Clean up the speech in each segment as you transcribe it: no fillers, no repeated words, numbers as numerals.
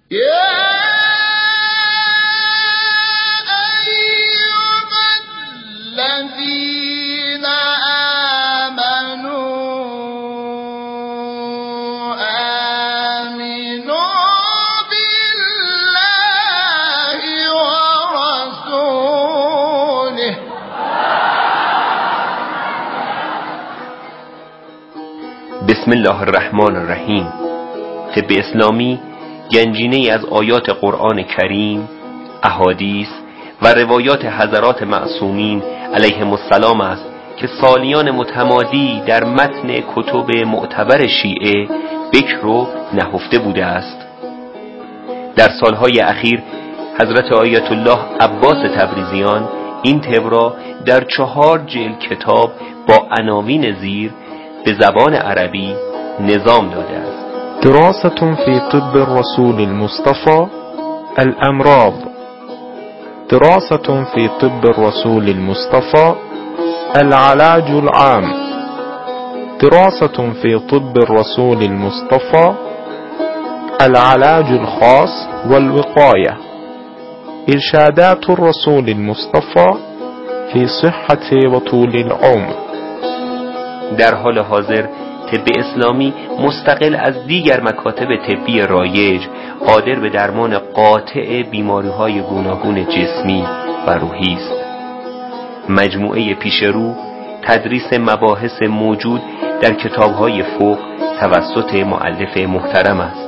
بسم الله الرحمن الرحیم. طب اسلامی گنجینه‌ای از آیات قرآن کریم، احادیث و روایات حضرات معصومین علیهم السلام است که سالیان متمادی در متن کتب معتبر شیعه بکر و نهفته بوده است. در سالهای اخیر حضرت آیت الله عباس تبریزیان این طب را در 4 جلد کتاب با عناوین زیر به زبان عربی نظام داده است. دراسة في طب الرسول المصطفى الأمراض. دراسة في طب الرسول المصطفى العلاج العام. دراسة في طب الرسول المصطفى العلاج الخاص والوقاية. إرشادات الرسول المصطفى في صحة وطول العمر. در حال حاضر طب اسلامی مستقل از دیگر مکاتب طبی رایج قادر به درمان قاطع بیماری‌های گوناگون جسمی و روحی است. مجموعه پیشرو تدریس مباحث موجود در کتاب‌های فقه توسط مؤلف محترم است.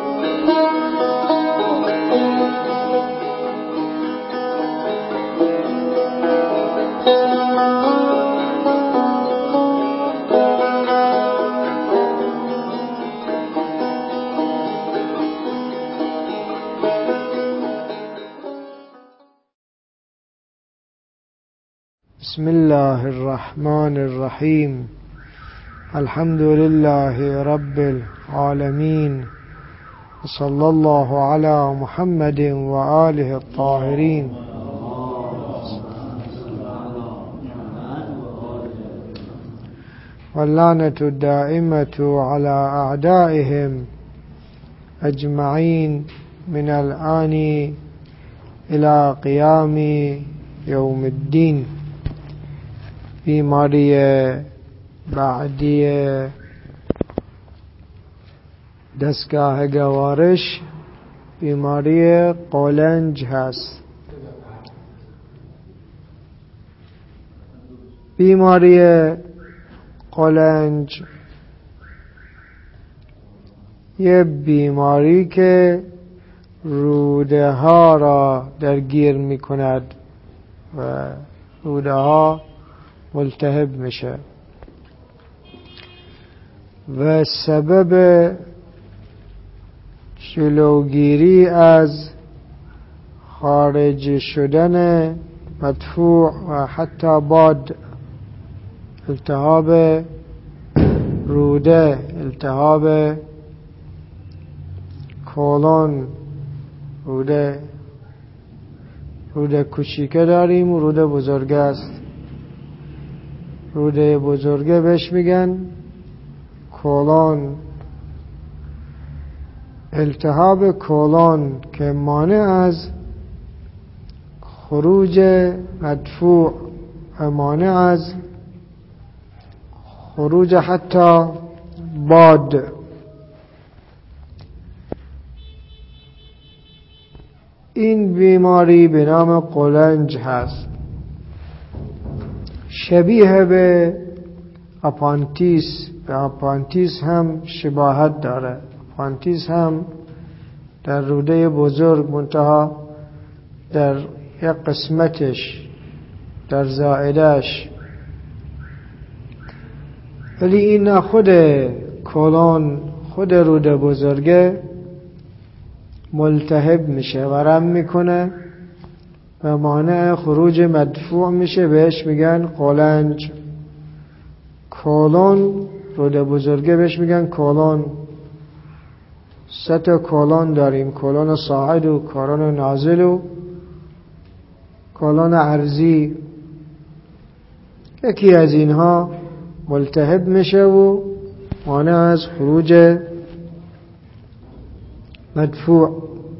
بسم الله الرحمن الرحیم. الحمد لله رب العالمین، صلی الله علی محمد و آله الطاهرین. واللعنة الدائمة على أعدائهم أجمعين من الآن إلى قيام يوم الدين. بیماری بعدی دستگاه گوارش بیماری قولنج هست. بیماری قولنج یه بیماری که روده ها را درگیر می کند و روده ها ملتهب میشه و سبب جلوگیری از خارج شدن مدفوع و حتی باد، التهاب روده، التهاب کولون، روده کوچیکه داریم و روده بزرگه است. روده بزرگه بهش میگن کولون. التهاب کولون که مانع از خروج مدفوع و مانع از خروج حتی باد. این بیماری به نام قولنج هست. شبیه به آپانتیس، به آپانتیس هم شباهت داره. آپانتیس هم در روده بزرگ منتها در یک قسمتش، در زائدش، ولی این خود کولون، خود روده بزرگه ملتهب میشه، ورم میکنه و مانع خروج مدفوع میشه، بهش میگن قولنج. کولون، روده بزرگه بهش میگن کولون. 3 کولون داریم: کولون صاعد و کولون نازل و کولون عرضی. یکی از اینها ملتهب میشه و مانع از خروج مدفوع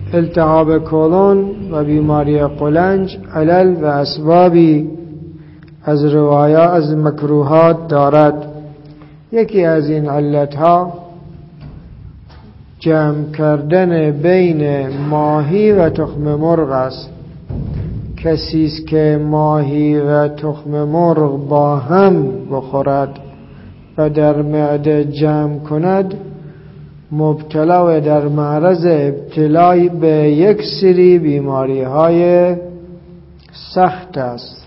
التهاب کولون و بیماری قولنج علل و اسبابی از روایات از مکروهات دارد. یکی از این علتها جمع کردن بین ماهی و تخم مرغ است. کسی است که ماهی و تخم مرغ با هم بخورد و در معده جمع کند مبتلا و در معرض ابتلای به یک سری بیماری های سخت است.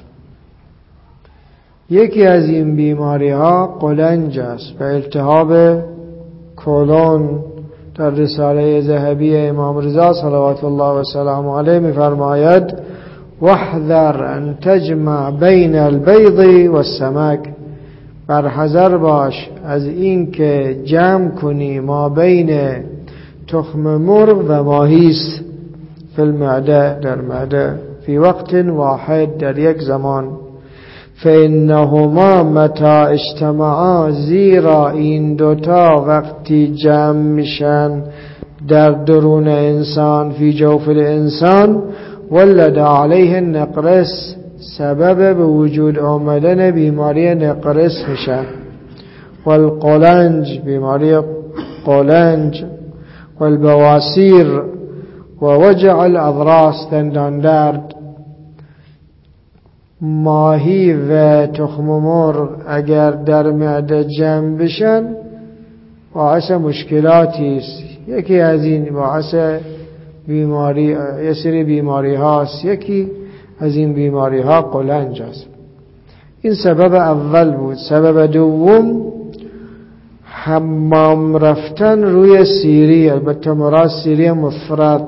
یکی از این بیماری ها قولنج است و التهاب کولون. در رساله ذهبی امام رضا صلوات الله و سلام علیه می‌فرماید واحذر ان تجمع بین البیض والسمک، برحذر باش از این که جمع کنی ما بین تخم مرغ و ماهیست فی المعده، در معده، فی وقت واحد، در یک زمان. فإنهما متى اجتمعا، زیرا این دوتا وقتی جمع میشن در درون انسان فی جوف الانسان ولد علیه النقرس، سبب به وجود آمدن بیماری نقرس میشن. والقولنج، بیماری قولنج، والبواسیر و وجع الاضراس، دندان درد. ماهی و تخم مرغ اگر در معده جمع بشن باعث مشکلاتی است. یکی از این باعث بیماری، یه سری بیماری هاست. یکی از این بیماری ها قولنج است. این سبب اول بود. سبب دوم حمام رفتن روی سیری، البته مراد سیری مفرد.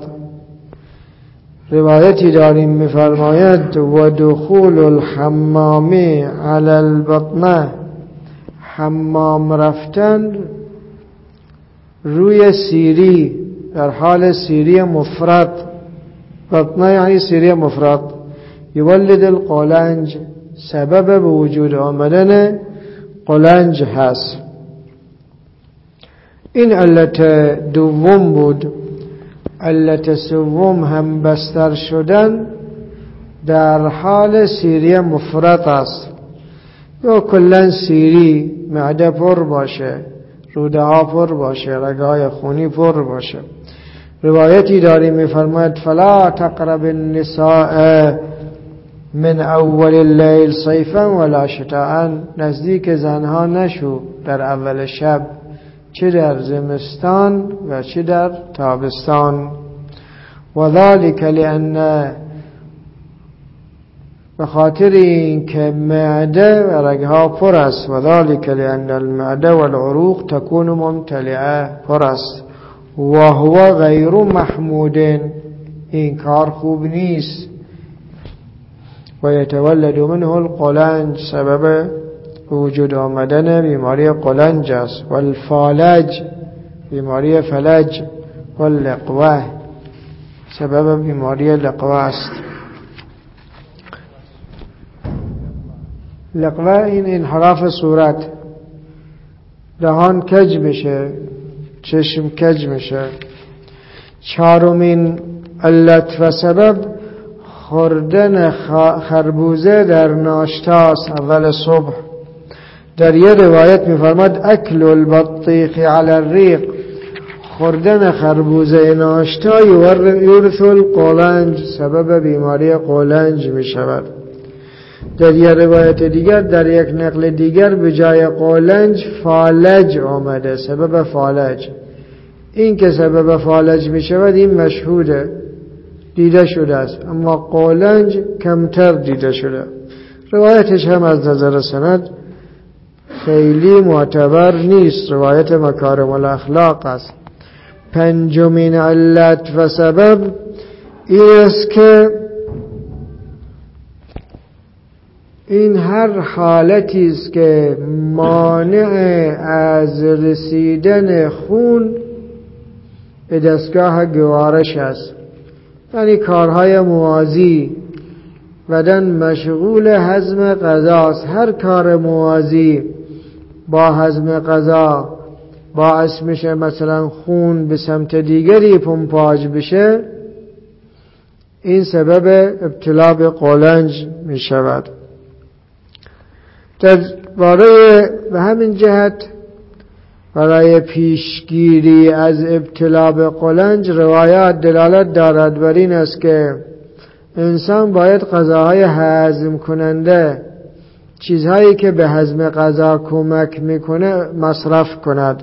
روایتی داریم می‌فرماید و دخول الحمام علی البطنه، حمام رفتن روی سیری در حال سیری مفرد، بطنه یعنی سیری مفرد، یولد القولنج، سبب به وجود آمدن قولنج هست. این علت دوم بود. علت سوم هم بستر شدن در حال سیری مفرط است، یا کلن سیری، معده پر باشه، روده ها پر باشه، رگهای خونی پر باشه. روایتی داریم می‌فرماید فلا تقرب النساء من اول اللیل صیفا ولا شتاء، نزدیک زنها نشو در اول شب، چه در زمستان و چه در تابستان. و ذلك لأن، بخاطر این که معده و رگها پر است. و ذلك لأن المعده والعروق تكون ممتلئه، پر است. و هو غیر محمود، این کار خوب نیست. و یتولد منه القولنج، سبب وجود آمدن بیماری قولنج است. والفالج، بیماری فلج. واللقوه، سبب بیماری لقوه است. لقوه این انحراف صورت، دهان کج میشه، چشم کج میشه. چهارمین علت و سبب خوردن خربوزه در ناشتاست اول صبح. در یه روایت می‌فرماد اکل البطیخ علی الریق، خوردن خربوزه ناشتا یورث القولنج، سبب بیماری قولنج می‌شود. در یه روایت دیگر، در یک نقل دیگر، به جای قولنج فالج آمده، سبب فالج. این که سبب فالج می‌شود این مشهوده، دیده شده است، اما قولنج کمتر دیده شده. روایتش هم از نظر سند خیلی معتبر نیست، روایت مکارم الاخلاق است. پنجمین علت و سبب این است که این هر حالتی است که مانع از رسیدن خون به دستگاه گوارش است، یعنی کارهای موازی، بدن مشغول هضم غذاست. هر کار موازی با هضم غذا باعث میشه مثلا خون به سمت دیگری پمپاژ بشه، این سبب ابتلا به قولنج می شود. به همین جهت برای پیشگیری از ابتلا به قولنج روایات دلالت دارد بر این است که انسان باید غذاهای هضم کننده، چیزهایی که به هضم غذا کمک میکنه مصرف کند.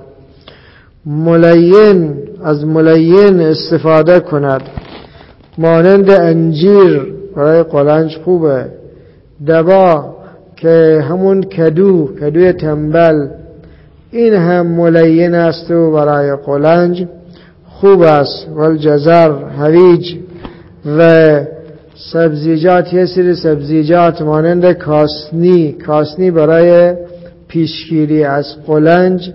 از ملین استفاده کند، مانند انجیر برای قولنج خوبه، دبا که همون کدوی تنبل، این هم ملین است و برای قولنج خوب است. والجزر، هویج و سبزیجات، یه سری سبزیجات مانند کاسنی برای پیشگیری از قولنج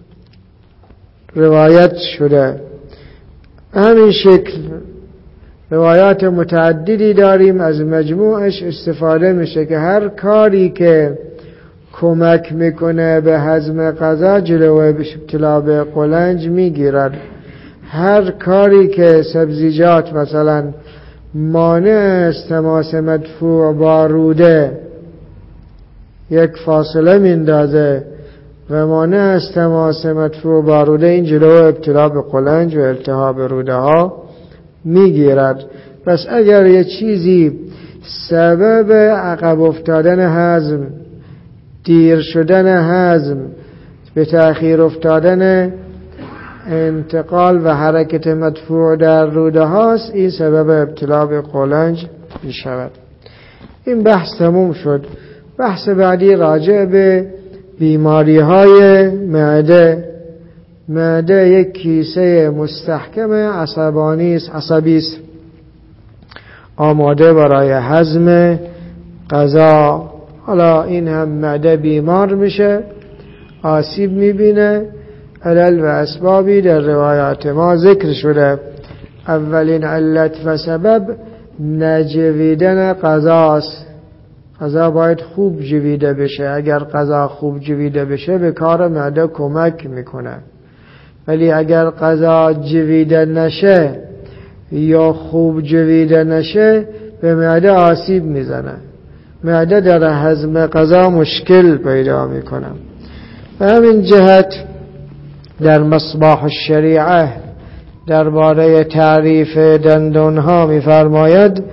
روایت شده. همین شکل روایات متعددی داریم، از مجموعش استفاده میشه که هر کاری که کمک میکنه به هضم غذا جلوی ابتلا به قولنج میگیرد. هر کاری که سبزیجات مثلا مانع از تماس مدفوع با روده یک فاصله میندازه و مانع از تماس مدفوع با روده، این جلوی ابتلا به قولنج و التهاب روده ها میگیرد. پس اگر یه چیزی سبب عقب افتادن هضم، دیر شدن هضم، به تأخیر افتادن انتقال و حرکت مدفوع در روده هاست، این سبب ابتلا به قولنج می شود. این بحث تموم شد. بحث بعدی راجع به بیماری های معده یک کیسه مستحکم عصبی است، آماده برای هضم غذا. حالا این هم معده بیمار میشه، آسیب میبینه. علل و اسبابی در روایات ما ذکر شده. اولین علت و سبب نجویدن غذاست. غذا باید خوب جویده بشه. اگر غذا خوب جویده بشه به کار معده کمک میکنه، ولی اگر غذا جویده نشه یا خوب جویده نشه به معده آسیب میزنه. معده در هضم غذا مشکل پیدا میکنه. به همین جهت در مصباح الشریعه درباره تعریف دندان ها میفرماید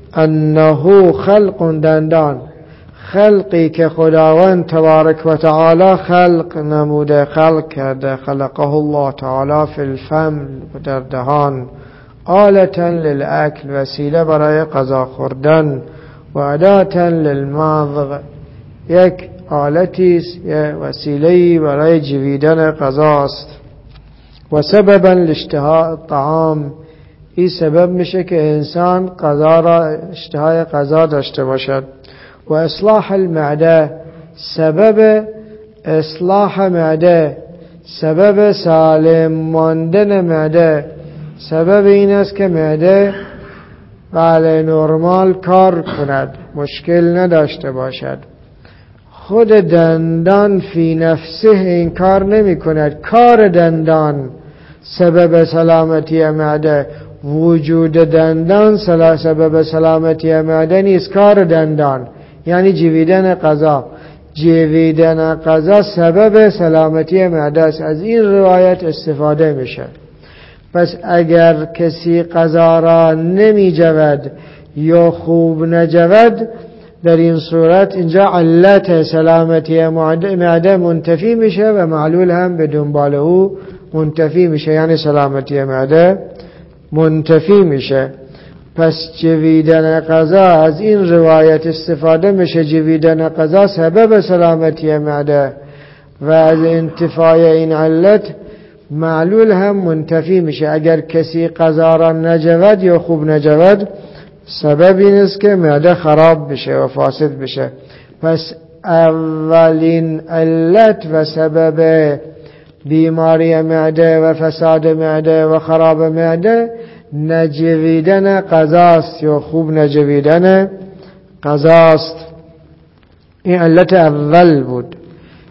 انه خلق دندان، خلقی که خداوند تبارک و تعالی خلق نموده، خلق کرده. خلقه الله تعالی فی الفم، در دهان، آلتا للأکل، وسیله برای غذا خوردن، و اداتا للمضغ، یک آلتیست، یک وسیله‌ای برای جویدن غذاست. و سببا لاشتهاء الطعام، این سبب میشه که انسان غذا را اشتهای غذا داشته باشد. و اصلاح المعده، سبب اصلاح معده، سبب سالم ماندن معده، سبب این است که معده بله نرمال کار کند، مشکل نداشته باشد. خود دندان فی نفسه این کار نمی کند. کار دندان سبب سلامتی معده، وجود دندان سبب سلامتی معده نیست. کار دندان یعنی جویدن غذا، جویدن غذا سبب سلامتی معده است. از این روایت استفاده میشه. پس اگر کسی غذا را نمی جود یا خوب نجود، در این صورت اینجا علت سلامتی معده منتفی میشه و معلول هم به دنبال او منتفی میشه، یعنی سلامتی معده منتفی میشه. پس جویدن غذا از این روایت استفاده میشه. جویدن غذا سبب سلامتی معده و از انتفای این علت معلول هم منتفی میشه. اگر کسی غذا را نجود یا خوب نجود، سبب این است که معده خراب بشه و فاسد بشه. پس اولین علت و سبب بیماری معده و فساد معده و خراب معده نجویدن غذاست یا خوب نجویدن غذاست. این علت اول بود.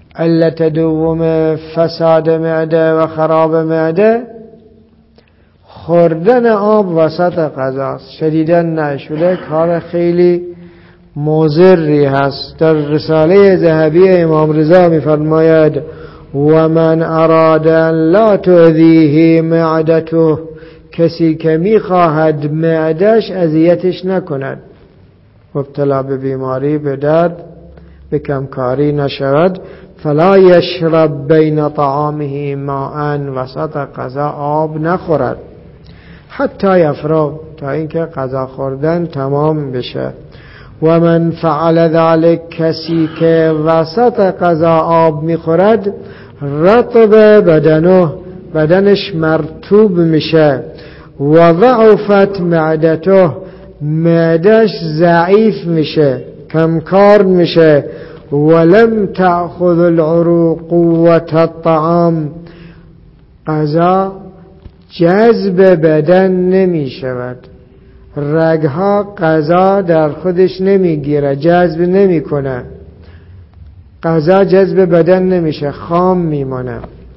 علت دوم فساد معده و خراب معده خوردن آب وسط غذاست، شدیداً نشده، کار خیلی مضری هست. در رساله ذهبی امام رضا می‌فرماید و من اراد ان لا تؤذیه معدته، کسی که می‌خواهد معدش اذیتش نکند، مبتلا به بیماری، به درد، به کمکاری نشود، فلا یشرب بین طعامه ماء، وسط غذا آب نخورد، حتی یفرغ، تا اینکه غذا خوردن تمام بشه. و من فعل ذلك، کسی که وسط غذا آب میخورد، رطب بدنه، بدنش مرطوب میشه، و ضعفت معدته، معدش ضعیف میشه، کمکار میشه، ولم تأخذ العروق قوت الطعام، غذا جذب بدن نمی شود، رگها غذا در خودش نمیگیره، جذب نمی کنه، غذا جذب بدن نمیشه، خام میمانه.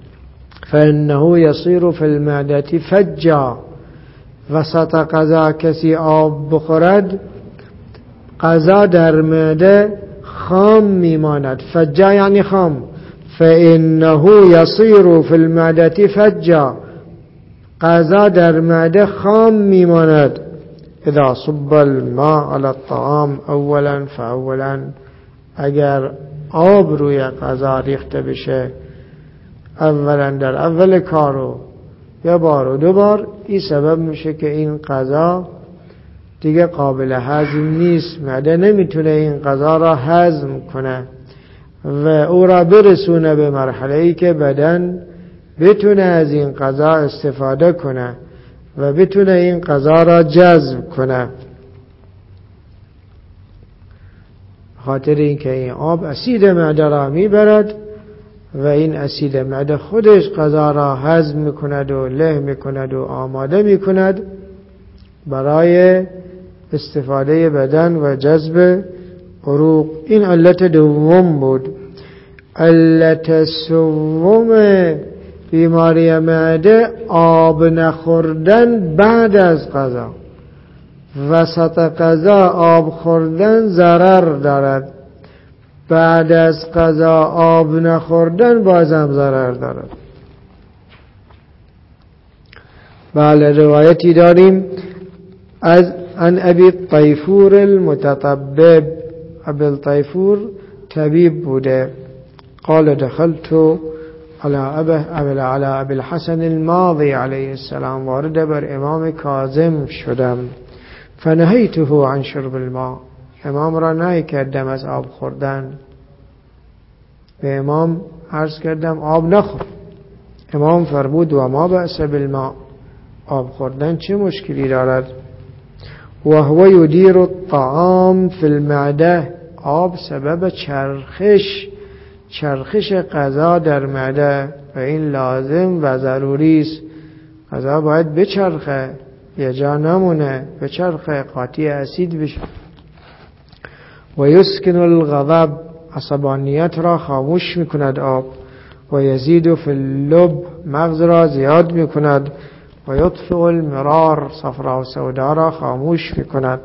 فانه یصیر فی المعده فجا، وسط غذا کسی آب بخورد غذا در معده خام میماند، فجا یعنی خام. فانه یصیر فی المعده فجا، غذا در معده خام میماند. اذا صب الماء على الطعام اولا فاولا، اگر آب روی غذا ریخته بشه اولا، در اول کارو، یه بار و دو بار، این سبب میشه که این غذا دیگه قابل هضم نیست، معده نمیتونه این غذا را هضم کنه و او را برسونه به مرحله ای که بدن بتونه از این غذا استفاده کنه و بتونه این غذا را جذب کنه. خاطر اینکه این آب اسید معده را میبرد و این اسید معده خودش غذا را هضم میکند و له میکند و آماده میکند برای استفاده بدن و جذب عروق. این علت دوم بود. علت سوم بیماری معده آب نخوردن بعد از غذا. وسط غذا آب خوردن ضرر دارد، بعد از غذا آب نخوردن بازم ضرر دارد. بله، روایتی داریم از عن ابی الطیفور المتطبب. ابی الطیفور طبیب بوده. قال دخلت على ابي الحسن الماضي علیه السلام، وارد بر امام کاظم شدم. فنهیته عن شرب الماء، امام را نهی کردم از آب خوردن. به امام عرض کردم آب نخور. امام فرمود و ما بأس بالماء، آب خوردن چه مشکلی دارد؟ و هو یدیر الطعام فی المعده، آب سبب چرخش غذا در معده و این لازم و ضروری است. غذا باید بچرخه، یه جا نمونه، بچرخه، قاطی اسید بشه. و یسکن الغضب، عصبانیت را خاموش میکند آب. و یزید فی اللب، مغز را زیاد میکند. و یطفئ المرار، صفرا و سودا را خاموش میکند.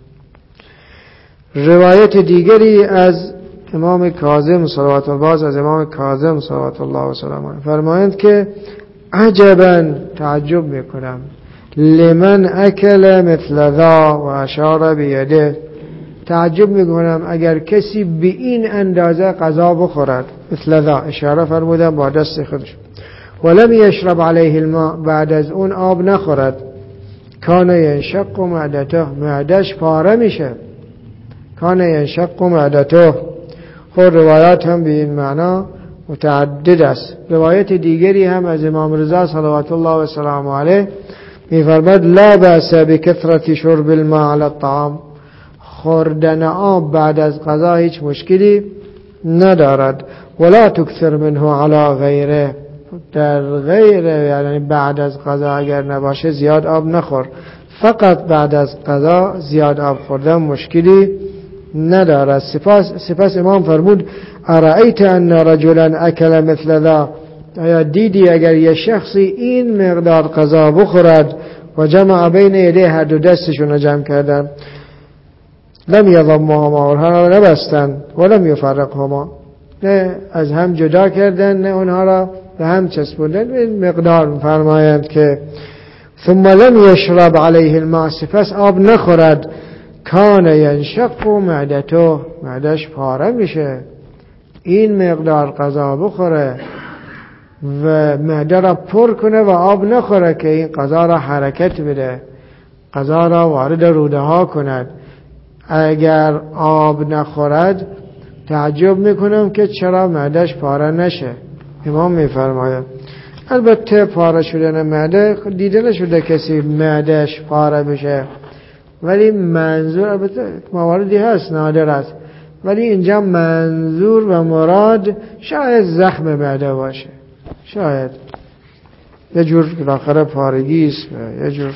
روایت دیگری از امام کاظم صلوات الله، از امام کاظم صلوات الله و سلامه فرمایند که عجبا، تعجب میکنم، لمن اکل مثل ذا و اشار بیده، تعجب میکنم اگر کسی به این اندازه غذا بخورد، مثل ذا، اشاره فرمودن با دست خودش، ولم یشرب علیه الماء، بعد از اون آب نخورد، کان ینشق معدته، معدش پاره میشه، کان ینشق معدته. خود روایات هم به این معنا متعدد است. روایت دیگری هم از امام رضا صلوات الله و سلام علیه می‌فرماید لا بأس بکثرة شرب الماء علی الطعام، خوردن آب بعد از غذا هیچ مشکلی ندارد. ولا تکثر منه علی غیره، در غیره یعنی بعد از غذا اگر نباشه زیاد آب نخور، فقط بعد از غذا زیاد آب خوردن مشکلی ندارد. سپس امام فرمود ارأیت ان رجلا اکل مثل ذا آیا دیدی اگر یه شخصی این مقدار غذا بخورد و جمع بین یده هر دو دستشون رو جمع کردن، لم یضمهما، اونها را نبستن، ولم یفرقهما، نه از هم جدا کردن نه اونها را به هم چسبوندن. این مقدار می‌فرمایند که ثم لم یشرب علیه الماء، پس آب نخورد، کان ینشق معدته، معدش پاره میشه. این مقدار غذا بخوره و معده را پر کنه و آب نخوره که این غذا را حرکت بده، غذا را وارد روده ها کند. اگر آب نخورد تعجب میکنم که چرا معدش پاره نشه. امام میفرماید البته پاره شدن معده دیده نشده کسی معدش پاره بشه، ولی منظور، البته مواردی هست نادر است، ولی اینجا منظور و مراد شاید زخم معده باشه، شاید یه جور بالاخره پارگی است، یه جور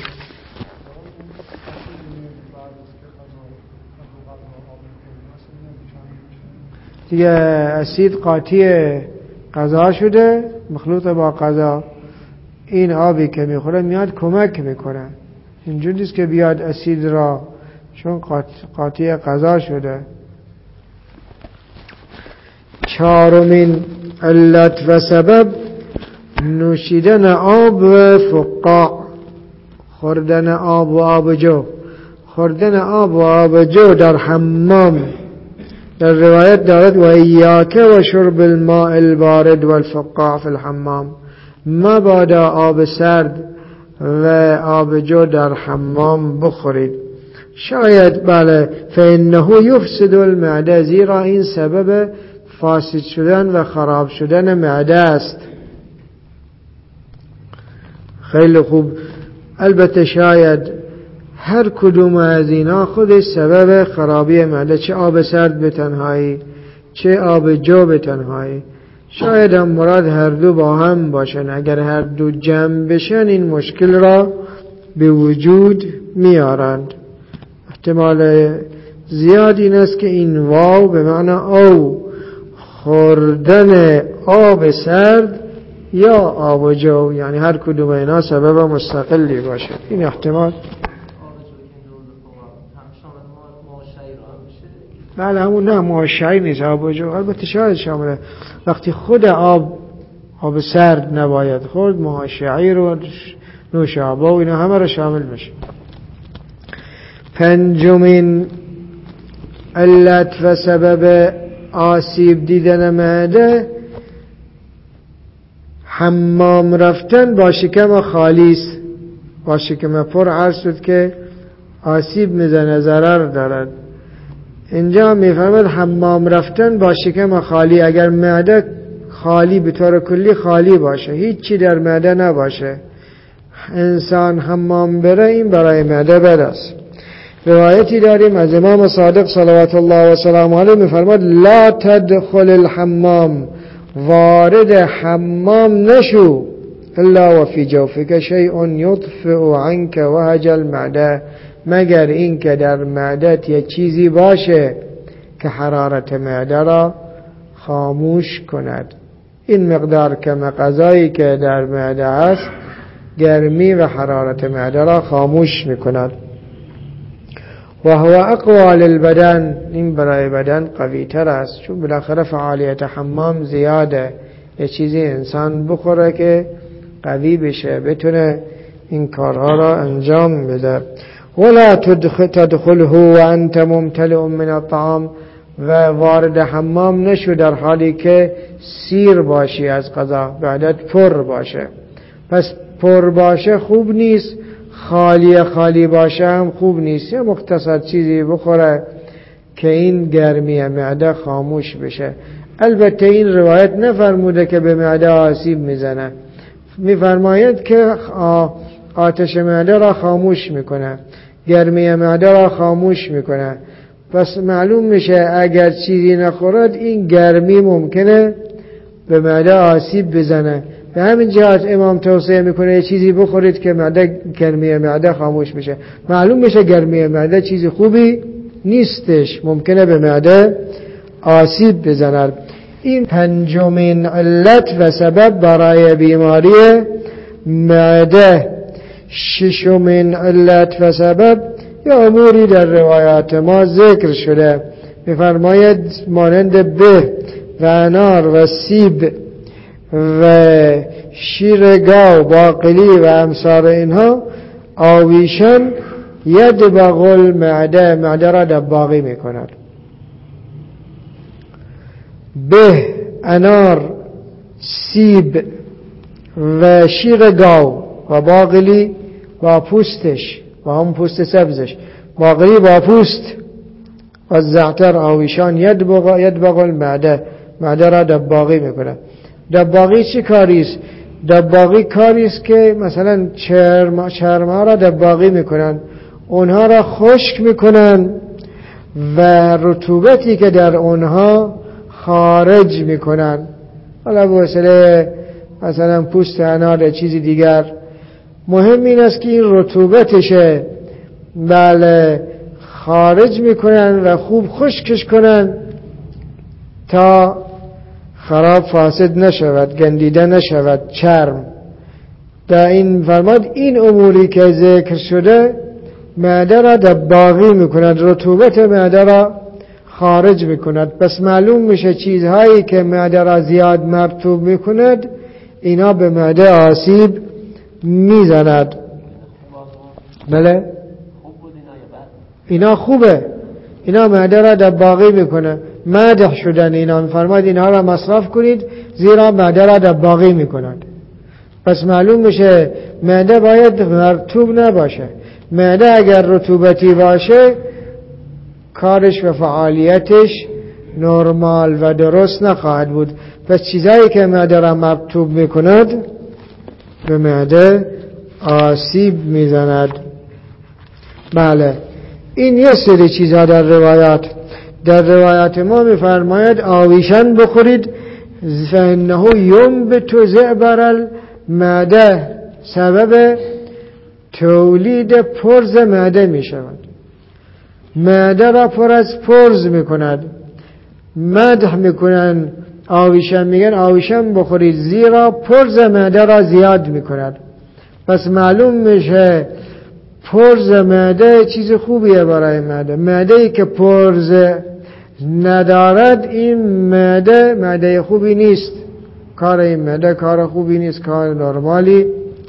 دیگه اسید قاطی غذا شده مخلوط با غذا، این آبی که میخوره میاد کمک میکنه. اینجوری نیست که بیاد اسید را، چون قاطی غذا شده. چهارمین علت و سبب نوشیدن آب و فقاع، خوردن آب و آبجو. خوردن آب و آبجو در حمام در روایت دارد و ایاک و شرب الماء البارد والفقاع فی الحمام، مبادا آب سرد و آبجو در حمام بخورید. شاید بله، فإنه یفسد المعده، زیرا این سبب فاسد شدن و خراب شدن معده است. خیلی خوب. البته شاید هر کدوم از اینا خودش سبب خرابی معده، چه آب سرد به تنهایی چه آب جو به تنهایی. شاید هم مراد هر دو با هم باشن، اگر هر دو جمع بشن این مشکل را به وجود میارند. احتمال زیاد این است که این واو به معنی او، خوردن آب سرد یا آب جو، یعنی هر کدوم اینا سبب مستقلی باشه. این احتمال بله همون نه معاشعی نیست آب جو، البته شاید شامله. وقتی خود آب سرد نباید خورد، معاشعی رو، نوشابه و اینا همه رو شامل میشه. پنجمین علت و سبب آسیب دیدن معده حمام رفتن با شکم خالی است. با شکم پر عرض شد که آسیب میزنه، ضرر دارد. اینجا میفرماد حمام رفتن با شکم خالی، اگر معده خالی به طور کلی خالی باشه، هیچ چی در معده نباشه، انسان حمام بره، این برای معده بد است. روایتی داریم از امام صادق صلوات الله و سلامه علیه میفرماد لا تدخل الحمام، وارد حمام نشو، الا وفی جوفک شیء یطفئ عنک وهج المعده، مگر این که در معدت یه چیزی باشه که حرارت معده را خاموش کند. این مقدار کم غذایی که در معده است گرمی و حرارت معده را خاموش میکند. و هو اقوى للبدن، این برای بدن قوی تر است، چون بالاخره فعالیت حمام زیاده، یه چیزی انسان بخوره که قوی بشه، بتونه این کارها را انجام بده. ولا تدخله وانت ممتلئ من الطعام، و وارد حمام نشو در حالی که سیر باشی از غذا، بعدت پر باشه. پس پر باشه خوب نیست، خالی باشه هم خوب نیست. یا مختصر چیزی بخوره که این گرمی معده خاموش بشه. البته این روایت نفرموده که به معده آسیب میزنه، میفرماید که آتش معده را خاموش میکنه، گرمی معده را خاموش میکنه. پس معلوم میشه اگر چیزی نخورد این گرمی ممکنه به معده آسیب بزنه. به همین جهت امام توصیه میکنه یه چیزی بخورید که گرمی معده خاموش میشه. معلوم میشه گرمی معده چیز خوبی نیستش، ممکنه به معده آسیب بزنه. این پنجمین علت و سبب برای بیماری معده. ششمین علت و سبب یا اموری در روایات ما ذکر شده، می‌فرماید مانند به و انار و سیب و شیر گاو، باقلی و امثال اینها آویشان یدبغ المعده، معده را دباغی میکند. به، انار، سیب و شیر گاو و باقلی با پوستش و هم پوست سبزش، باقلی با پوست و زعتر آویشان یدبغ المعده، معده را دباغی میکنه. دباغی چی کاریست؟ دباغی کاریست که مثلا چرمها را دباغی میکنن، اونها را خشک میکنن و رطوبتی که در اونها خارج میکنن، حالا به وسیله مثلا پوست انار یا چیزی دیگر. مهم این است که این رطوبتشه بله خارج میکنن و خوب خشکش کنن تا خراب فاسد نشود، گندیده نشود چرم. در این فرماد این اموری که ذکر شده معده را دباغی میکند، رطوبت معده را خارج میکند. پس معلوم میشه چیزهایی که معده را زیاد مرطوب میکند اینا به معده آسیب میزند. بله اینا خوبه، اینا معده را دباغی میکنه، مدح شدن اینا. میفرماید اینها را مصرف کنید زیرا معده را دباغی میکند. پس معلوم میشه معده باید مرطوب نباشه. معده اگر رطوبتی باشه کارش و فعالیتش نرمال و درست نخواهد بود. پس چیزایی که معده را مرطوب میکند به معده آسیب میزند. بله این یه سری چیزها در روایات ما میفرماید آویشن بخورید فانه ینبت زعبر المعده، سبب تولید پرز معده میشود. معده را پر از پرز میکند، مدح میکنن آویشن، میگن آویشن بخورید زیرا پرز معده را زیاد میکند. پس معلوم میشه پرز معده چیز خوبیه برای معده. معده‌ای که پرز ندارد این معده خوبی نیست. کار این معده کار خوبی نیست، کار نرمالی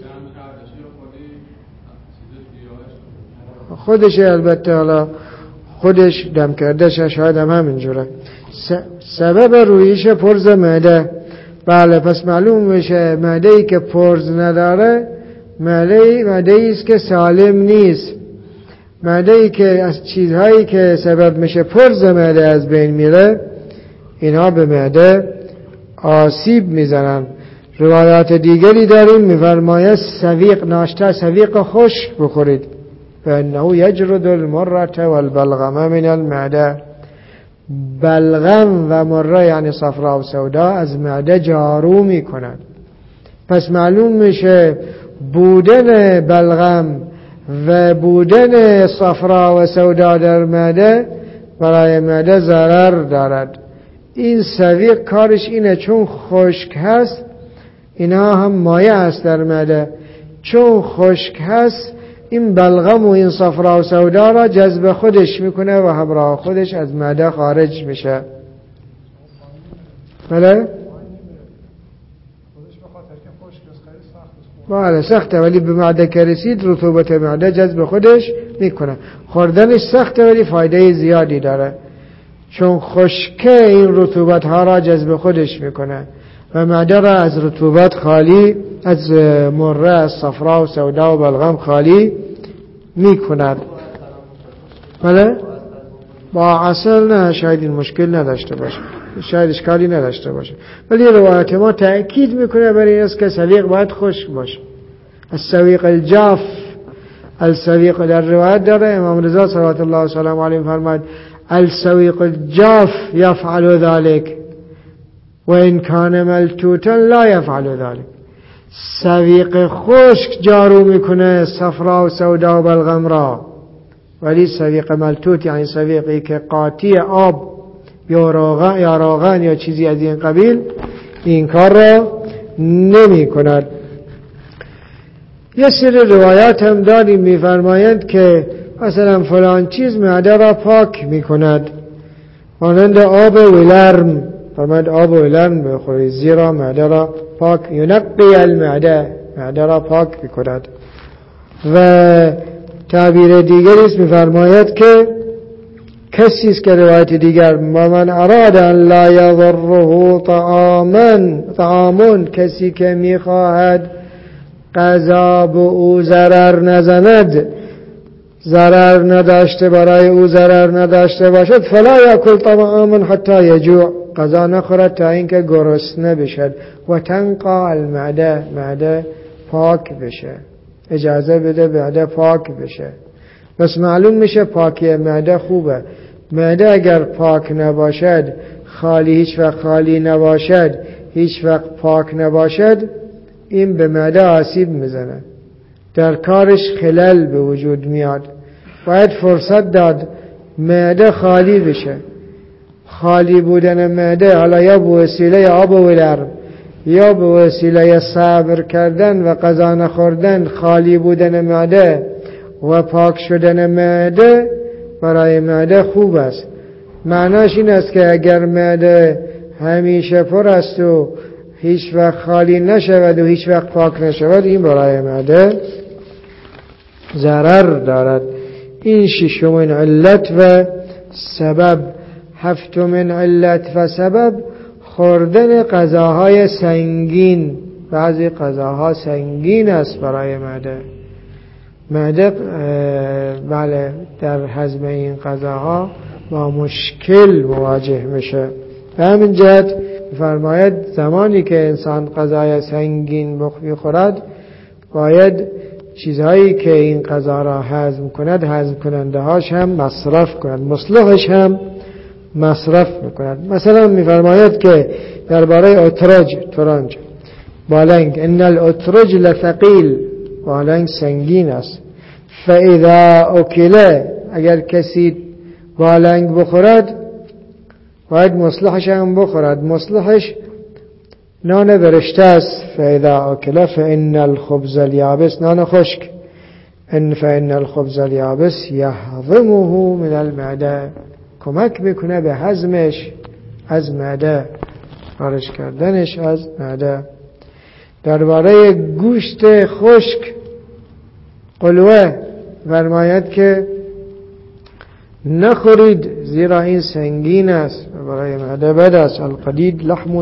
خودش البته حالا خودش دم کردهش شاید هم همینجوره سبب رویش پرز معده. بله پس معلوم میشه معده‌ای که پرز نداره معده‌ای است که سالم نیست. معده‌ای که از چیزهایی که سبب میشه پرز معده از بین میره اینا به معده آسیب میزنن. روایات دیگری داریم میفرماید سویق، ناشتا سویق خشک بخورید فانه یجرد المره والبلغم من المعده. بلغم و مره یعنی صفرا و سودا از معده جارو میکنند. پس معلوم میشه بودن بلغم و بودن صفرا و سودا در معده برای معده ضرر دارد. این سویق کارش اینه چون خشک هست، اینا هم مایع است در معده، چون خشک هست این بلغم و این صفرا و سودا را جذب خودش میکنه و همراه خودش از معده خارج میشه. بله؟ بله سخته ولی به معده که رسید رطوبت معده جذب خودش میکنه. خوردنش سخته ولی فایده زیادی داره چون خشکه این رطوبت ها را جذب خودش میکنه و معده را از رطوبت خالی، از مره، از صفرا و سودا و بلغم خالی میکند. بله؟ با عسل نه شاید این مشکل نداشته باشه، شاید اشکالی نداشته باشه، ولی روایت ما تأکید میکنه برای این است که سویق باید خشک باشه. السویق الجاف، السویق در روایت داره امام رضا صلوات الله و سلام علیه فرماید السویق الجاف یفعل ذلك و این کان ملتوتا لا یفعل ذلك. سویق خشک جارو میکنه صفرا و سودا و بلغم را، ولی سویق ملتوت یعنی سویقی که قاطی آب یا روغن یا چیزی از این قبیل این کار را نمی کند. یه سری روایات هم داریم می‌فرمایند که مثلا فلان چیز معده را پاک می‌کند، مانند آب ولرم. فرماید آب ولرم بخورید زیرا معده را پاک ینقی المعده، معده را پاک می‌کند. و تعبیر دیگری است می‌فرماید که کسی است که روایت دیگر من اراد ان لا یضره طعام، کسی که می‌خواهد غذا به او ضرر نزند، ضرر نداشته برای او ضرر نداشته باشد، فلا یاکل طعاما حتی یجوع، غذا نخورد تا اینکه گرسنه بشد. و تنقا المعده، معده پاک بشه، اجازه بده معده پاک بشه. بس معلوم میشه پاکی معده خوبه. معده اگر پاک نباشد، هیچ وقت خالی نباشد، هیچ وقت پاک نباشد، این به معده آسیب میزنه، در کارش خلل به وجود میاد. باید فرصت داد معده خالی بشه. خالی بودن معده حالا یا به وسیله آب ولرم یا به وسیله صبر کردن و غذا نخوردن، خالی بودن معده و پاک شدن معده برای معده خوب است. معناش این است که اگر معده همیشه پر است و هیچ وقت خالی نشود و هیچ وقت پاک نشود، این برای معده ضرر دارد. این ششمین علت و سبب. هفتمین علت و سبب خوردن غذاهای سنگین. بعضی غذاها سنگین است برای معده. معده بله در هضم این غذاها با مشکل مواجه میشه. به همین جهت فرماید زمانی که انسان غذای سنگین بخورد، باید چیزهایی که این غذا را هضم کند، هضم کننده هاش هم مصرف کند، مصلحش هم مصرف میکند. مثلا میفرماید که درباره اترج، ترنج، بالنگ، ان الاترج لثقیل، بالنگ سنگین است. فاذا اکل، اگر کسی بالنگ بخورد باید مصلحش هم بخورد. مصلحش نان برشته است. فاذا اکل فان الخبز الیابس، نان خشک، فان الخبز الیابس یهضمه من المعده، کمک میکنه به هضمش از معده، خارج کردنش از معده. درباره گوشت خشک قلوه فرماید که نخورید زیرا این سنگین است و برای معده بد است. القدید لحم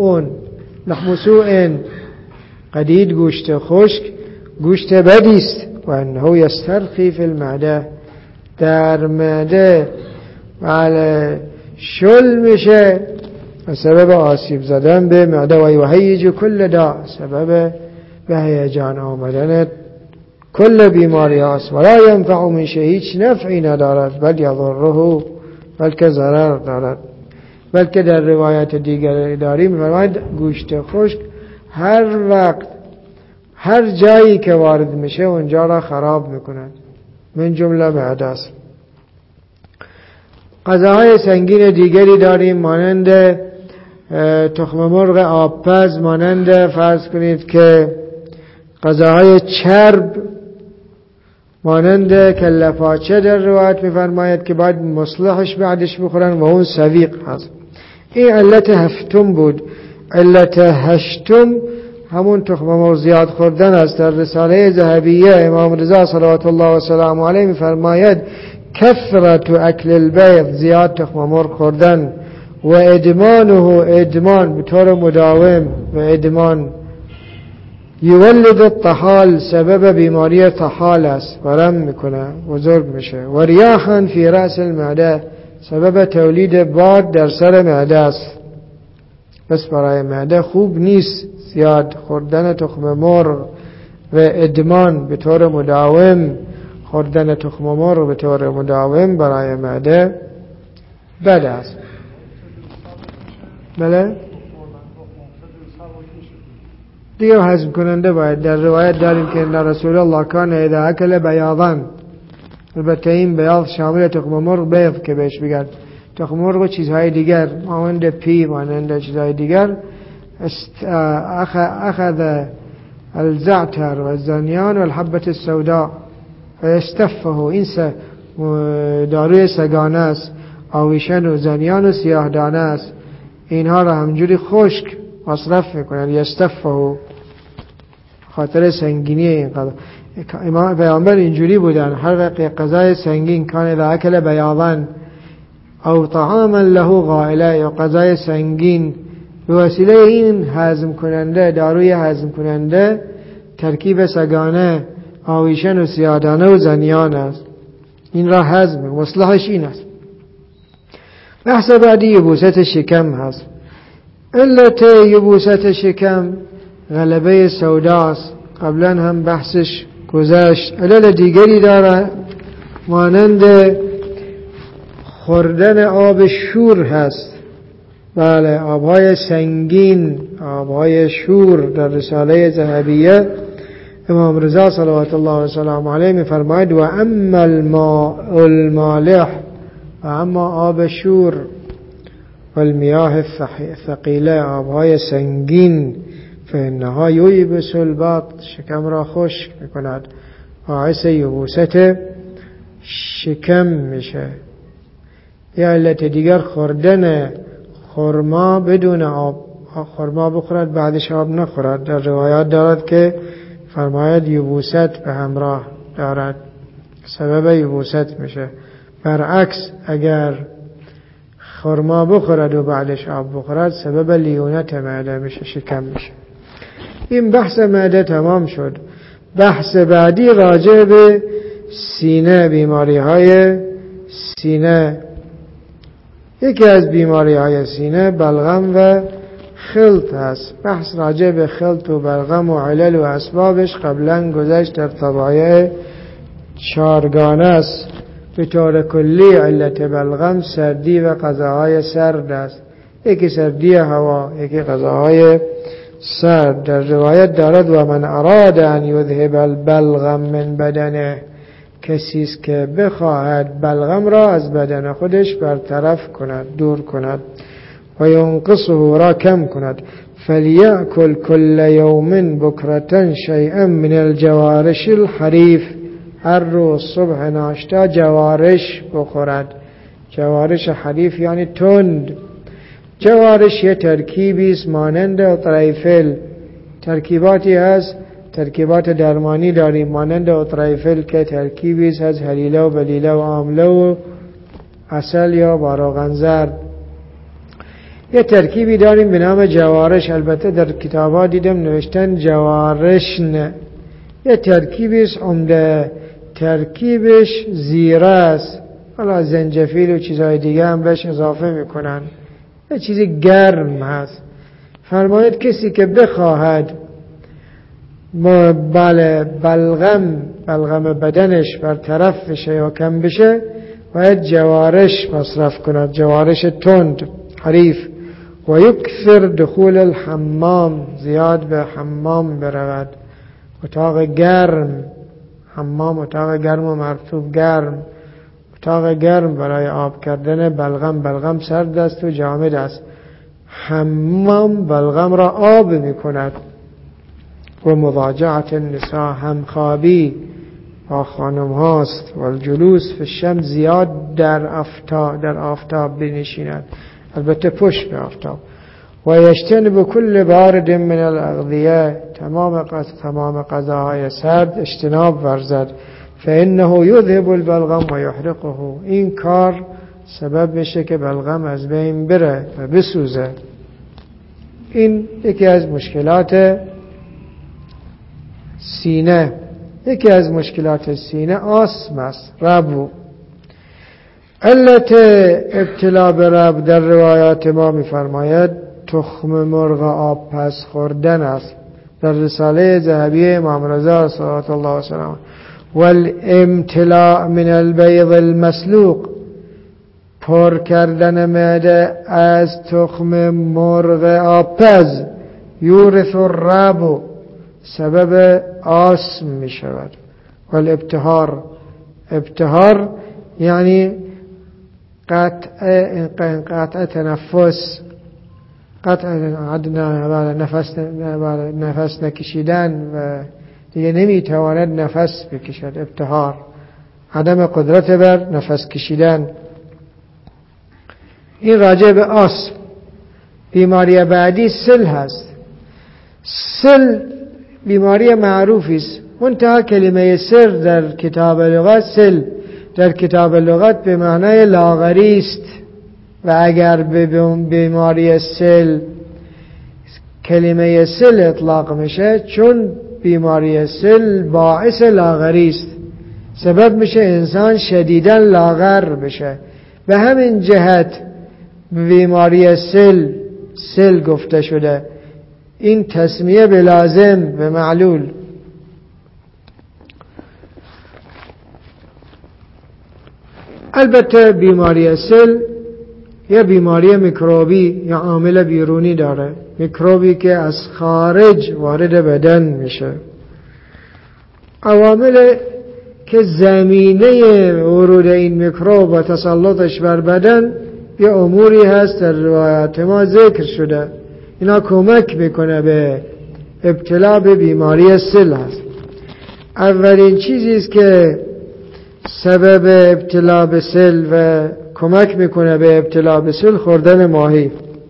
سوء، قدید گوشت خشک گوشت بدی است. و انه یسترخی فی المعده، در معده بله شل میشه و سبب آسیب زدن به معده. و یهیج کل داء، سبب به هیجان آمدن کل بیماری است. ولا ینفع من شیء، هیچ نفعی ندارد، بل یضره، بلکه ضرر دارد. بلکه در روایت دیگر داریم می‌فرماید گوشت خشک هر وقت هر جایی که وارد میشه اونجا را خراب میکند، من جمله معده است. غذاهای سنگین دیگری داریم مانند تخم مرغ آبپز، مانند فرض کنید که غذاهای چرب، مانند کله پاچه در روایت میفرماید که باید مصلحش بعدش بخورن و اون سویق هست. این علت هفتم بود. علت هشتم همون تخم مرغ زیاد خوردن است. در رساله ذهبیه امام رضا صلوات الله و سلام علیه میفرماید کثرت اکل البیض، زیاد تخم مرغ خوردن، و ادمانه، ادمان به طور مداوم، و ادمان یولد الطحال، سبب بیماری طحال است، ورم میکنه، بزرگ میشه. و ریاحا فی رأس المعده، سبب تولید باد در سر معده است. بس برای معده خوب نیست زیاد خوردن تخم مرغ و ادمان به طور مداوم. خوردن تخم مرغ به طور مداوم برای معده بد است. بله دیگه هضم کننده باید. در روایت داریم که ان رسول الله کان اذا اکل بیاضا، البته این بیاض شامل تخم مرغ بیض که بهش بگن، تخم مرغ و چیزهای دیگر مانند پی مانند چیزهای دیگر اخذ الزعتر و الزنیان و الحبت السوداء فیستفه، این داروی سگانه است، آویشن و زنیان و سیاه دانه است، اینها را همجوری خشک مصرف میکنن. یستفه خاطر سنگینی این غذا. امام پیامبر اینجوری بودن، هر وقت غذای سنگین کان اذا اکل بیاضا او طعاما له غائله، یا غذای سنگین به وسیله این هضم کننده، داروی هضم کننده، ترکیب سگانه، آویشن و سیادانه و زنیان است، این را هضم، مصلحش این است. بحث بعدی یبوست شکم هست. علت یبوست شکم غلبه سوداست، قبلا هم بحثش گذشت. علل دیگری داره مانند خوردن آب شور هست. بله، آبهای سنگین، آبهای شور. در رساله ذهبیه امام رضا صلوات الله وسلامه علیه می‌فرماید و اما الماء المالح، و اما آب شور، والمیاه ثقیله، آبهای سنگین، فانها یبس البطن، شکم را خشک میکند، باعث یبوست شکم میشه. یا علت دیگر خوردن خرما بدون آب، خرما بخورد بعدش آب نخورد. در روایات دارد که فرماید یبوست به همراه دارد، سبب یبوست میشه. برعکس اگر خرما بخورد و بعدش آب بخورد سبب لیونت معده میشه، شکم میشه. این بحث معده تمام شد. بحث بعدی راجع به سینه، بیماری های سینه. یکی از بیماری های سینه بلغم و خلط هست. بحث راجع به خلط و بلغم و علل و اسبابش قبلا گذشت در طبایع 4 گانه است. به طور کلی علت بلغم سردی و غذاهای سرد است. یکی سردی هوا، یکی غذاهای سرد. در روایت دارد و من اراد ان یذهب البلغم من بدنه، کسی است که بخواهد بلغم را از بدن خودش برطرف کند، دور کند، و ینقصه را کم کند، فلیأکل کل یوم بکرة شیئا من الجوارش الحریف، هر روز صبح ناشتا جوارش بخورد. جوارش حریف یعنی تند. جوارش یه ترکیبی است مانند اطرایفل. ترکیباتی هست، ترکیبات درمانی داریم مانند اطرایفل که ترکیبی است از هلیله و بلیله و آمله و عسل یا باروغن زرد. یه ترکیبی داریم به نام جوارش، البته در کتابا دیدم نوشتن جوارشن. یه ترکیبی است عمده، ترکیبش زیره است، حالا زنجفیل و چیزهای دیگه هم بهش اضافه میکنن، یه چیزی گرم هست. فرماید کسی که بخواهد بلغم بدنش برطرف بشه یا کم بشه باید جوارش مصرف کند، جوارش تند حریف. و یکثر دخول الحمام، زیاد به حمام برود. اتاق گرم، حمام اتاق گرم و مرطوب گرم، اتاق گرم برای آب کردن بلغم. بلغم سرد است و جامد است، حمام بلغم را آب می کند. و مضاجعت النساء، همخوابی با خانم هاست. و الجلوس فی الشمس، زیاد در آفتاب بنشیند، البته پشت به آفتاب. و یجتنب کل بارد من الاغذیه، تمام غذاهای سرد اجتناب ورزد. فانه یذهب البلغم و یحرقه، این کار سبب میشه که بلغم از بین بره و بسوزه. این یکی از مشکلات سینه. یکی از مشکلات سینه آسم است، ربو. علت ابتلا به ربو در روایات ما می‌فرماید تخم مرغ آب پس خوردن است. در رساله ذهبیه امام رضا صلوات الله وسلامه، والامتلاء من البيض المسلوق، پر کردن معده از تخم مرغ آبپز، یورث الربو، سبب آسم می شود. والابتهار، ابتهار یعنی قطع تنفس، قطع نفس نکشیدن و دیگه نمیتواند نفس بکشد، ابتهار، عدم قدرت بر نفس کشیدن. این راجع به آسم. بیماری بعدی سل هست. سل بیماری معروفی است، منتها کلمه سر در کتاب لغت، سل در کتاب لغت به معنای لاغری است و اگر به بیماری سل کلمه سل اطلاق میشه، چون بیماری سل باعث لاغری است، سبب میشه انسان شدیداً لاغر بشه. به همین جهت بیماری سل گفته شده. این تسمیه به لازم به معلول. البته بیماری سل یا بیماری میکروبی یا عامل بیرونی داره، میکروبی که از خارج وارد بدن میشه. عوامل که زمینه ورود این میکروب و تسلطش بر بدن یه اموری هست در روایات ما ذکر شده، اینا کمک میکنه به ابتلا به بیماری سل هست. اولین چیزی است که سبب ابتلا به سل و کمک میکنه به ابتلا به سل، خوردن ماهی.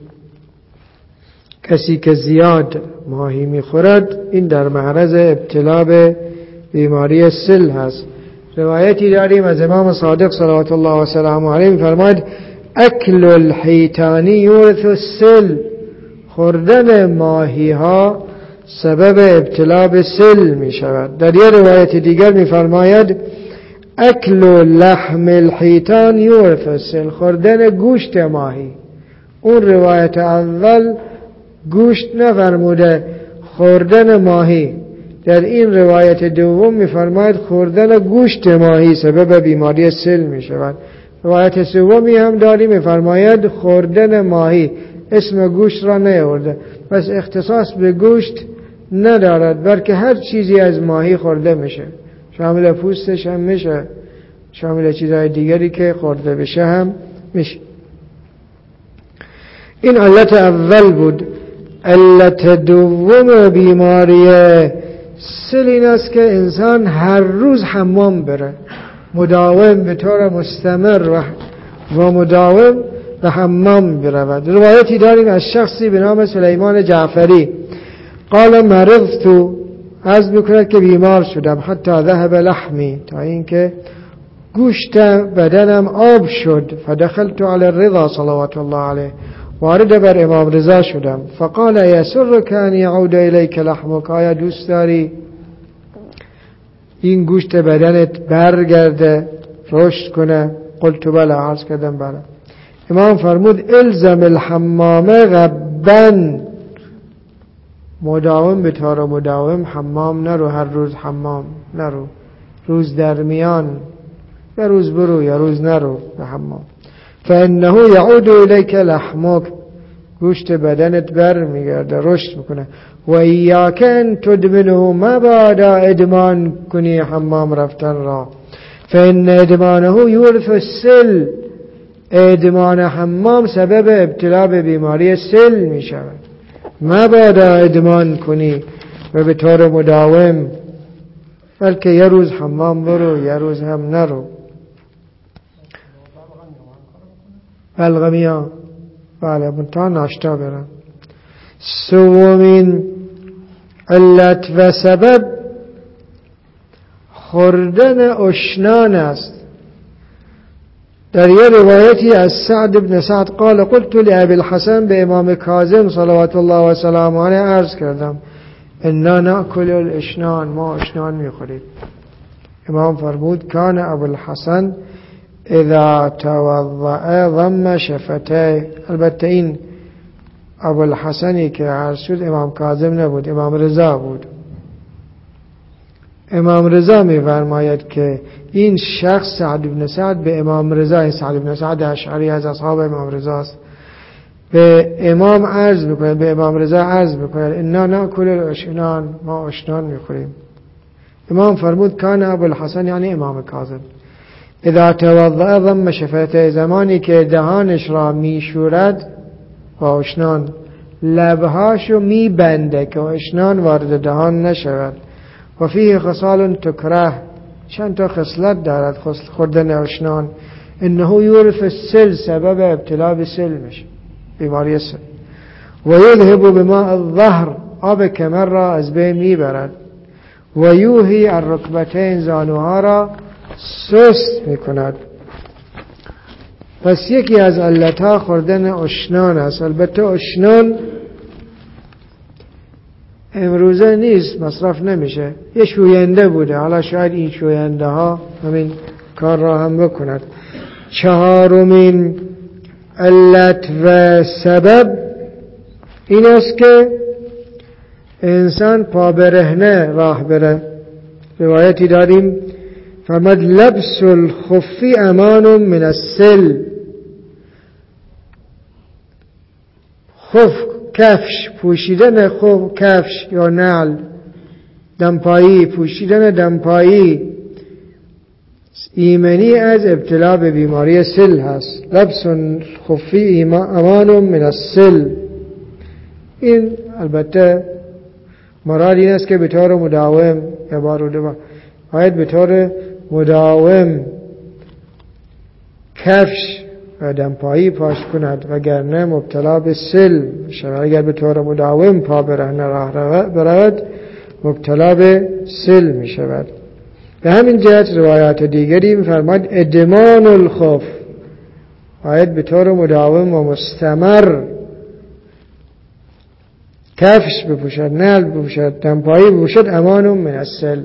کسی که زیاد ماهی میخورد این در معرض ابتلا به بیماری سل هست. روایتی داریم از امام صادق صلوات الله و سلامه علیه فرماید اکل الحیتانی یورث السل، خوردن ماهی ها سبب ابتلا به سل می شود. در یه روایت دیگر می فرماید اکل لحم الحیتان یورث السل، خوردن گوشت ماهی. اون روایت اول گوشت نفرموده، خوردن ماهی. در این روایت دوم می فرماید خوردن گوشت ماهی سبب بیماری سل می شود. روایت سومی هم داریم، می فرماید خوردن ماهی، اسم گوشت را نیاورده، بس اختصاص به گوشت ندارد، بلکه هر چیزی از ماهی خورده میشه، شامل پوستش هم میشه، شامل چیزهای دیگری که خورده بشه هم میشه. این علت اول بود. علت دوم بیماری سل این است که انسان هر روز حمام بره، مداوم به طور مستمر و مداوم به حمام برود. روایتی داریم از شخصی به نام سلیمان جعفری قال مرضت، عرض میکند که بیمار شدم، حتی ذهب لحمی، تا اینکه گوشت بدنم آب شد. فدخلت علی الرضا صلوات الله علیه، وارد بر امام رضا شدم. فقال یسرک ان یعود الیک لحمک، آیا دوست داری این گوشت بدنت برگرده رشد کنه؟ قلت بله، عرض کردم بله. امام فرمود الزم الحمام غبن، مداوم به طور مداوم حمام نرو، هر روز حمام نرو، روز در میان، یا روز برو یا روز نرو به حمام. فانه یعود الیک لحمک، گوشت بدنت بر میگرده رشد میکنه. و ایاک ان تدمنه، مبادا ادمان کنی حمام رفتن را، فان ادمانه یورث السل، ادمان حمام سبب ابتلا به بیماری سل می شود. مبادا ادمان کنی و به طور مداوم، بلکه یه روز حمام برو یه روز هم نرو. بلغمی ها بله، منتها ناشتا برن. سومین علت و سبب خوردن اشنان است. در یه روایتی از سعد بن سعد قال قلت لأبي الحسن، به امام کاظم صلوات الله و سلامه علیه عرض کردم انا نأکل الاشنان، ما اشنان میخوریم. امام فرمود کان ابو الحسن اذا توضأ ضم شفته. البته این ابو الحسنی که عرض شد امام کاظم نبود، امام رضا بود. امام رضا می فرماید که این شخص سعد بن سعد به امام رضا، سعد بن سعد اشعری از اصحاب امام رضا است، به امام عرض میکنه، به امام رضا عرض میکنه انا ناکل الاشنان، ما اشنان میخوریم. امام فرمود کان ابو الحسن، یعنی امام کاظم اذا توضأ ضم شفتيه، زمانی که دهانش را میشورد با اشنان لبهاشو میبنده که اشنان وارد دهان نشود. و فیه خصال تکره، چند تا خصلت دارد خوردن اشنان. انه یورث السل، سبب ابتلا به سل میشه، بیماری سل. و یذهب بماء الظهر، آب کمر را از بین میبرد. و یوهی الرکبتین، زانوها را سست میکند. پس یکی از علتها خوردن اشنان است. البته اشنان امروزه نیست، مصرف نمیشه، یه شوینده بوده، حالا شاید این شوینده ها همین کار را هم بکند. چهارمین علت و سبب این است که انسان پا برهنه راه بره. روایتی داریم فرمود لبس الخفی امان من السل، خف کفش، پوشیدن خف کفش یا نعل، دمپایی، پوشیدن دمپایی ایمنی از ابتلا به بیماری سل هست. لبس خفی امان من السل. این البته مراد این است که به طور مداوم یا بار و دوبار باید به طور مداوم کفش و دمپایی پاش کند، وگرنه مبتلا به سل شود. اگر به طور مداوم پا برهنه راه برود مبتلا به سل می شود. به همین جهت روایات دیگری می‌فرماید ادمان الخف، باید به طور مداوم و مستمر کفش بپوشد، نعل بپوشد، دمپایی بپوشد، امان من السل،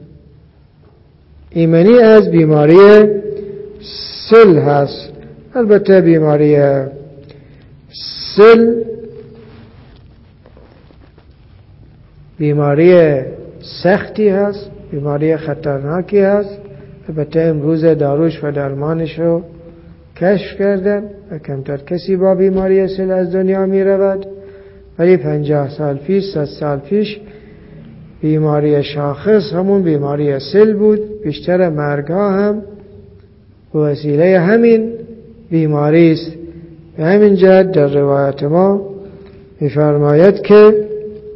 ایمنی از بیماری سل هست. البته بیماری سل بیماری سختی هست، بیماری خطرناکی هست. البته امروز داروش و درمانش رو کشف کردن و کمتر کسی با بیماری سل از دنیا می رود، ولی 50 سال پیش 100 سال پیش بیماری شاخص همون بیماری سل بود. بیشتر مرگ‌ها هم به وسیله همین بیماری است. به همین جهت در روایت ما می‌فرماید که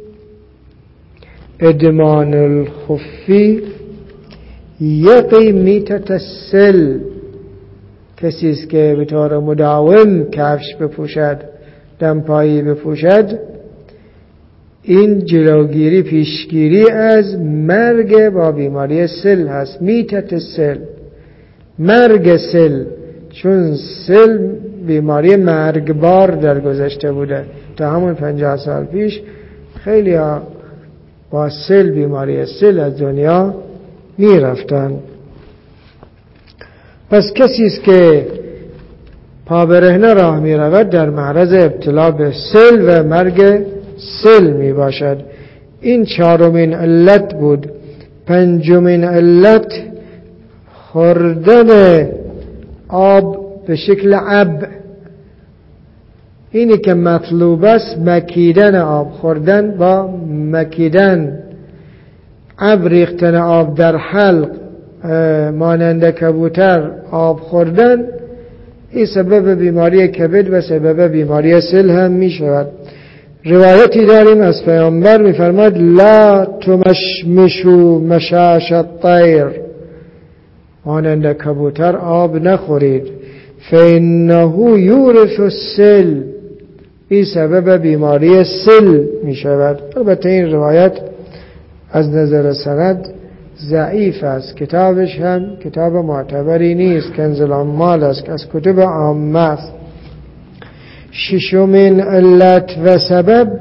ادمان الخفی یقی میتت السل، کسی است که به طور مداوم کفش بپوشد، دمپایی بپوشد، این جلوگیری پیشگیری از مرگ با بیماری سل هست. میتت السل، مرگ سل، چون سل بیماری مرگبار در گذشته بوده. تا همون 50 سال پیش خیلی ها با سل، بیماری سل از دنیا می رفتن. پس کسی است که پا برهنه راه می رود در معرض ابتلا به سل و مرگ سل می باشد. این چهارمین علت بود. پنجمین علت خوردن آب به شکل عب، اینی که مطلوب است مکیدن آب، خوردن با مکیدن. عب ریختن آب در حلق مانند کبوتر آب خوردن، این سبب بیماری کبد و سبب بیماری سل هم می شود. روایتی داریم از پیامبر می فرماد لا تمشمشو مشاش الطیر، مانند کبوتر آب نخورید، فإنه یورث السل، این سبب بیماری سل می شود. البته این روایت از نظر سند ضعیف است، کتابش هم کتاب معتبری نیست، کنز العمال است، از کتب عامه است. ششمین علت و سبب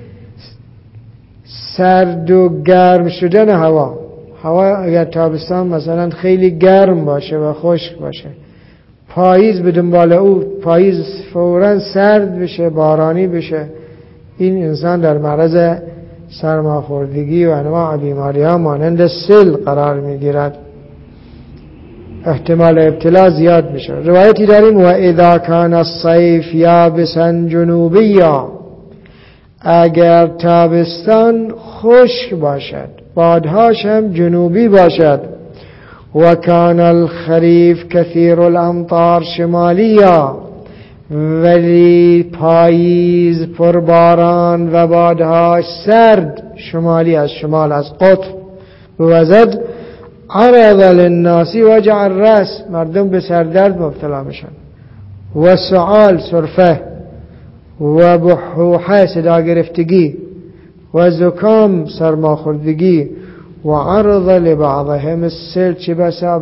سرد و گرم شدن هوا. هوا اگر تابستان مثلا خیلی گرم باشه و خشک باشه، پاییز به دنبال او، پاییز فوراً سرد بشه، بارانی بشه، این انسان در معرض سرماخوردگی و انواع بیماری ها مانند سل قرار میگیرد، احتمال ابتلا زیاد میشه. روایتی داریم و اذا کان الصیف یابسا جنوبیا، اگر تابستان خشک باشد، بادهاش هم جنوبی باشد، وكان الخريف كثير الأمطار شماليا، ولی پاییز پرباران و بادهاش سرد شمالی، از شمال، از قطب. وزد عرض للناس وجع الرأس، مردم به سردرد مبتلا میشن، و سعال سرفه، و بحوحه صدا گرفتگی، و زکام سرماخوردگی، و عرض لبعضهم السل، چه بسا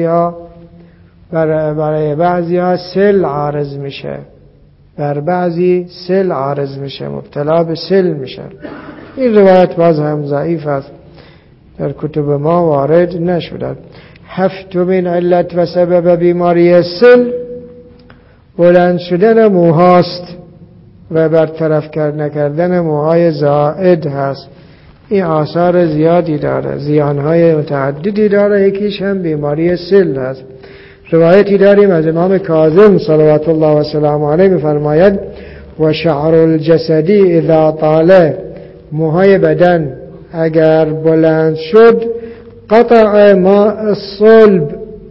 برای بعضی ها سل عارض میشه، بر بعضی سل عارض میشه، مبتلا به سل میشه. این روایت باز هم ضعیف است، در کتب ما وارد نشده. هفتمین علت و سبب بیماری سل بلند شدن موهاست و برطرف نکردن موهای زائد هست. این آثار زیادی داره، زیانهای متعددی داره، یکیش هم بیماری سل هست. روایتی داریم از امام کاظم صلوات الله و سلام علیه می‌فرماید و شعر الجسدی اذا طال، موهای بدن اگر بلند شد، قطع ماء الصلب،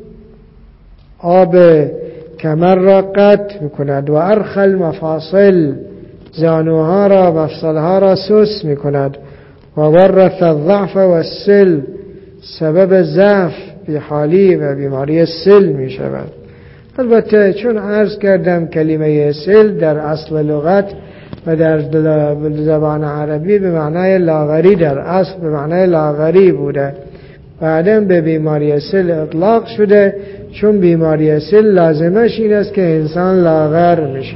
آب کمر را قطع میکند، و ارخ المفاصل، زانوها را مفصلها را سوس میکند، و ورث الضعف و السل، سبب ضعف بیحالی و بیماری سل می شود. البته چون عرض کردم کلمه سل در اصل لغت و در زبان عربی به معنای لاغری، در اصل به معنای لاغری بوده، بعداً به بیماری سل اطلاق شده، چون بیماری سل لازمش این است که انسان لاغر میشه.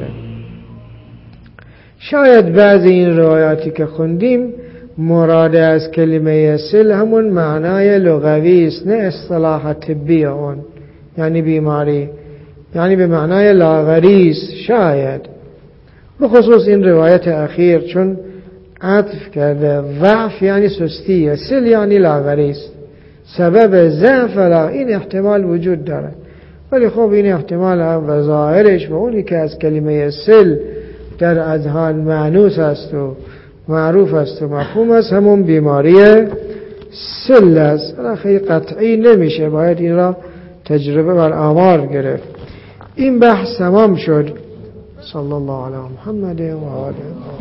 شاید بعضی این روایاتی که خوندیم مراد از کلمه سل همون معنای لغوی است، نه اصطلاح طبی اون، یعنی بیماری، یعنی به معنای لاغری است شاید، بخصوص این روایت اخیر، چون عطف کرده ضعف یعنی سستی، سل یعنی لاغری است، سبب ضعف این احتمال وجود داره. ولی خب این احتمال هم و ظاهرش و اونی که از کلمه سل در اذهان مانوس است و معروف است و مفهوم است همون بیماری سل است. خیلی قطعی نمیشه، باید این را تجربه بر آمار گرفت. این بحث تمام شد. صلی الله علی محمد و آله.